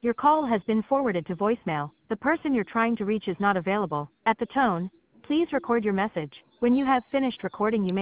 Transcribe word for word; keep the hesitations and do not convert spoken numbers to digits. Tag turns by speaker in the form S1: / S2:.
S1: Your call has been forwarded to voicemail. The person you're trying to reach is not available. At the tone, please record your message. When you have finished recording, you may